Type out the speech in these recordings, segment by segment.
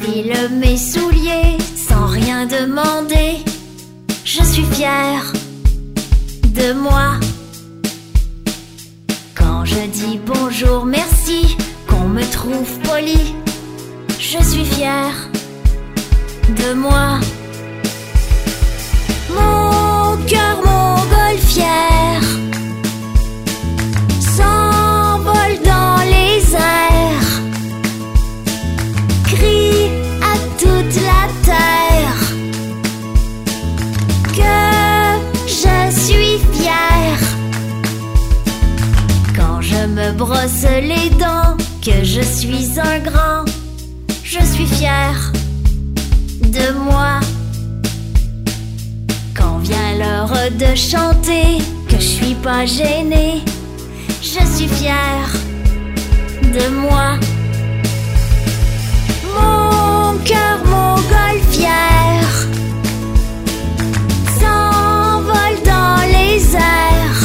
J'enfile mes souliers sans rien demander. Je suis fière de moi. Quand je dis bonjour, merci, qu'on me trouve poli, je suis fière de moi. Mon cœur montgolfière s'envole dans les airs, crie à toute la terre que je suis fière. Quand je me brosse les dents, que je suis un grand, je suis fière de moi. Quand vient l'heure de chanter, que je suis pas gênée, je suis fière de moi. Mon cœur montgolfière s'envole dans les airs,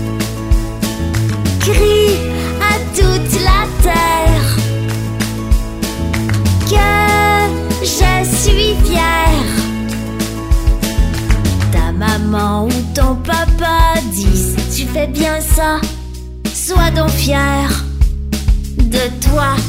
crie à toute la terre que je suis fière. Ta maman ou ton papa disent tu fais bien ça, sois donc fière de toi.